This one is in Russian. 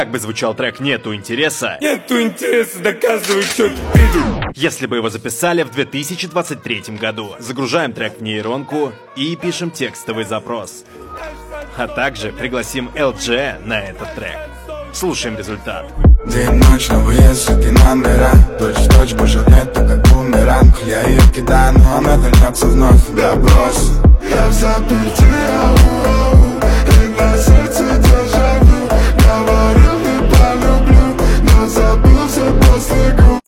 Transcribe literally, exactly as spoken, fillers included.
Как бы звучал трек «Нету интереса», Нету интереса, доказывай, что ты пидор. если бы его записали в две тысячи двадцать третьем году? Загружаем трек в нейронку и пишем текстовый запрос. А также пригласим эл джи на этот трек. Слушаем результат. День, ночь, новые суки номера. Точь в точь пожирнет, так как бумеранг. Я ее кидаю, но она вернется вновь. Да, брось, я в заперти.